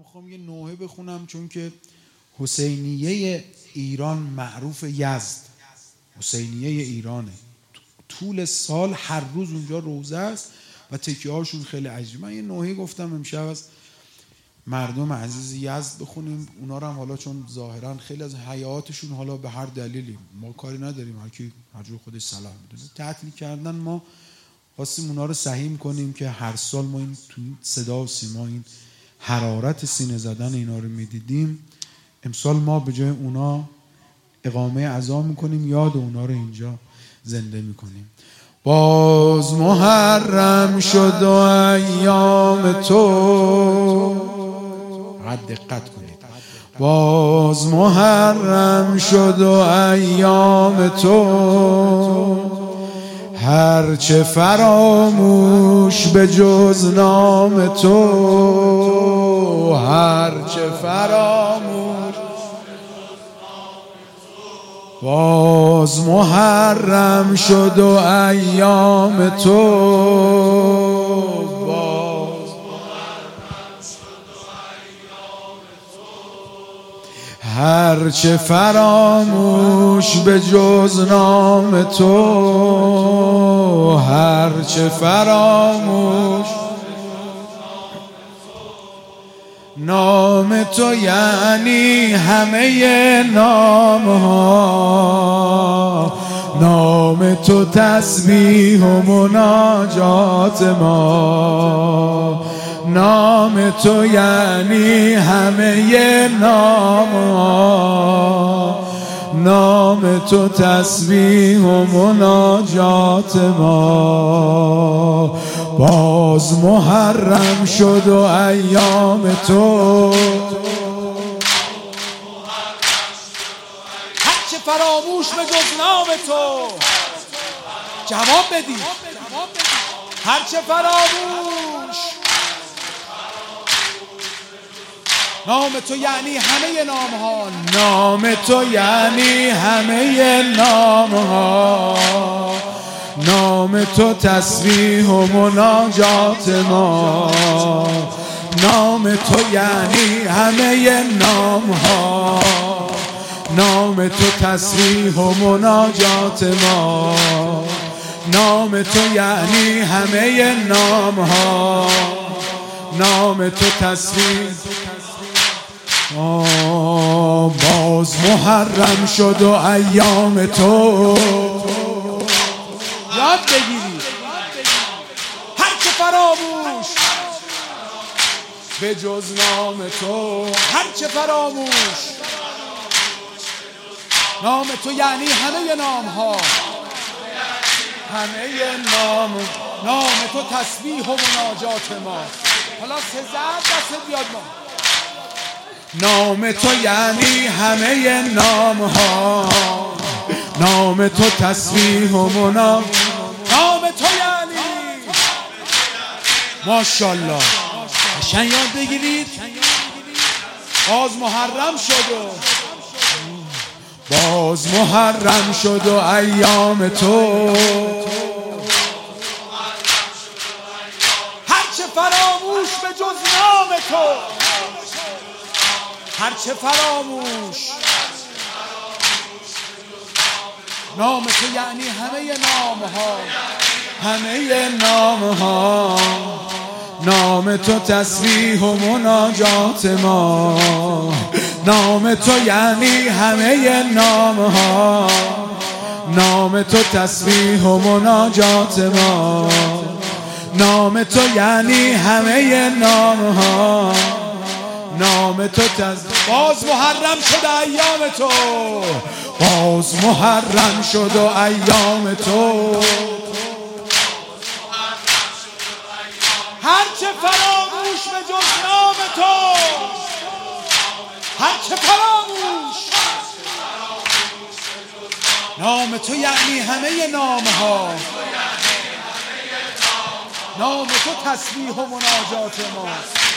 میخوام یه نوحه بخونم، چون که حسینیه ایران معروف یزد، حسینیه ایرانه، طول سال هر روز اونجا روزه است و تکیه هاشون خیلی عجیبه. من یه نوحه گفتم امشب از مردم عزیز یزد بخونیم. اونا رو هم حالا چون ظاهرا خیلی از حیاتشون حالا به هر دلیلی ما کاری نداریم، هر کی هر جور خودش صلاح میدونه تعطیل کردن، ما خواستیم اونا رو سهیم کنیم که هر سال ما این تو صدا و سیما این حرارت سینه زدن اینا رو میدیدیم. امسال ما به جای اونا اقامه عزا میکنیم، یاد اونا رو اینجا زنده میکنیم. باز محرم شد و ایام تو، دقت کنید، باز محرم شد و ایام تو، هرچه فراموش به جز نام تو، هرچه فراموش باز محرم شد و ایام تو، هرچه فراموش به جز نام تو، هرچه فراموش نام تو یعنی همه نام ها، نام تو تسبیح و مناجات ما، نام تو یعنی همه نام ها، نام تو تسبیح و مناجات ما. باز محرم شد و ایام تو، هرچه فراموش به جز نام تو. جواب بدید، هرچه فراموش نام تو یعنی همه نام ها، نام تو یعنی همه نام ها، نام تو تسبیح و مناجات ما، نام تو یعنی همه نام ها، نام تو تسبیح و مناجات ما، نام تو یعنی همه نام ها، نام تو تسبیح. باز محرم شد و ایام تو، یاد بگیرید هرچه فراموش به جز نام تو، هرچه فراموش نام تو یعنی همه نام ها، همه نام، نام تو تسبیح و مناجات ما. حالا سزد دست بیاد ما. نام تو یعنی همه نام ها، نام تو تسبیح و مناجات، نام تو یعنی ماشاءالله. قشنگ یاد بگیرید. باز محرم شد و باز محرم شد و ایام تو، هرچه فراموش به جز نام تو، هرچه فراموش نام تو یعنی همه نام ها، همه نام ها، نام تو تسبیح و مناجات ما، نام تو یعنی همه نام ها، نام تو تسبیح و مناجات ما، نام تو یعنی همه نام ها، نام تو باز محرم شد ایام تو، باز محرم شد و ایام تو، هرچه فراموش به جز نام تو، هرچه فراموش نام تو یعنی همه نام ها، نام تو تسبیح و مناجات ما،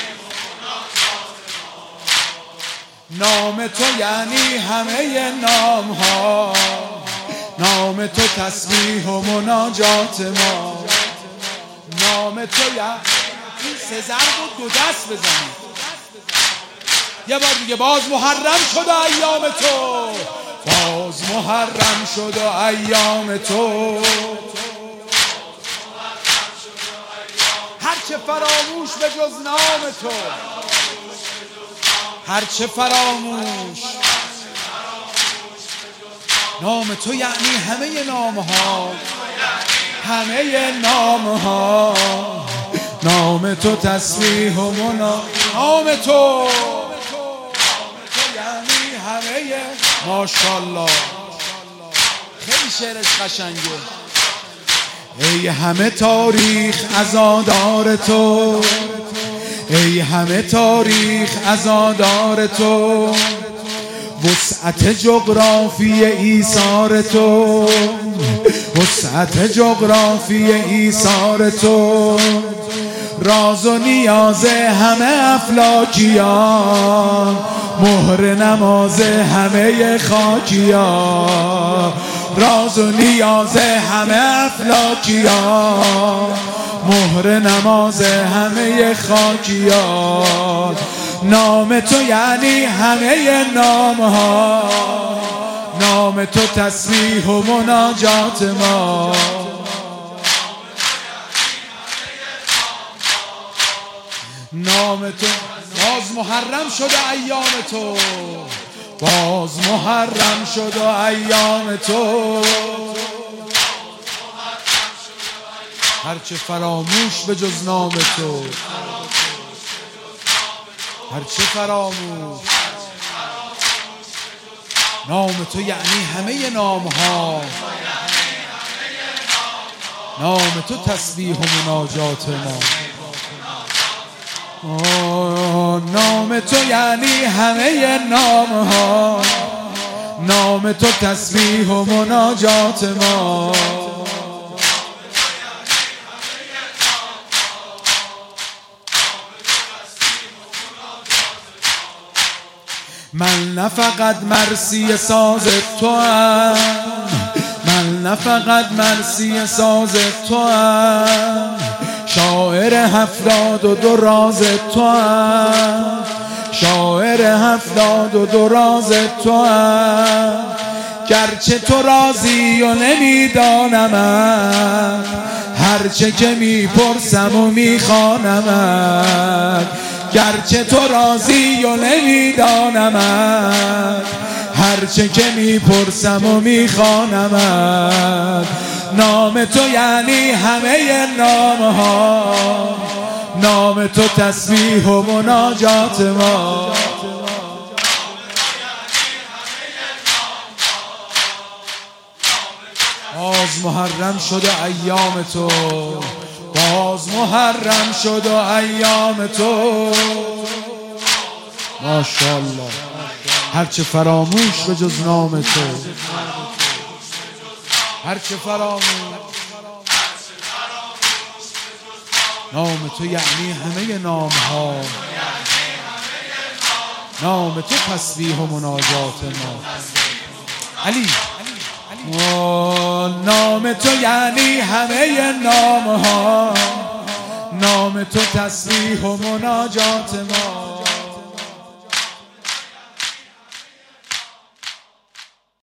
نام تو یعنی همه نام ها، نام تو تسبیح و مناجات ما، نام تو یعنی این سه ضرب رو دو دست بزنید. یه بار دیگه. باز محرم شد ایام تو، باز محرم شد ایام تو. هرچه فراموش به جز نام تو، هرچه فراموش نام تو، یعنی همه نام ها، همه نام ها. نام تو تسبیح و منا، نام تو یعنی همه. ماشاءالله خیلی شعرش قشنگه. ای همه تاریخ عزادار تو، ای همه تاریخ عزادار تو. وسعت جغرافی ایثار تو، وسعت جغرافی ایثار تو. راز و نیاز همه افلاکیان، مهر نماز همه خاکیان. راز و نیاز همه افلاکیان، مهر نماز همه خاکیان. نام تو یعنی همه نام ها، نام تو تسبیح و مناجات ما. نام تو باز محرم شد ایام تو، باز محرم شد ایام تو. هرچه فراموش به جز نام تو، هرچه فراموش نام تو یعنی همه نام ها. نام تو تسبیح و مناجات ما. نام تو یعنی همه نام ها. نام تو تسبیح و مناجات ما. من نه فقط مرسی ساز تو هم، من نه فقط مرسی ساز تو هم. شاعر 72 راز تو هم، شاعر 72 راز تو هم. گرچه تو راضی و نمیدانم، هرچه که میپرسم و میخوانم. گرچه تو راضی و نمیدانم، هرچه که میپرسم و میخوانم. نام تو یعنی همه نام ها، نام تو تسبیح و مناجات ما. باز محرم شد ایام تو، باز محرم شد ایام تو. ماشاءالله هرچه فراموش به جز نام تو، هرچه فراموش نام تو یعنی همه نام ها. نام تو تسبیح و مناجات ما. علی نام تو یعنی همه نام ها. نام تو تسبیح و مناجات ما.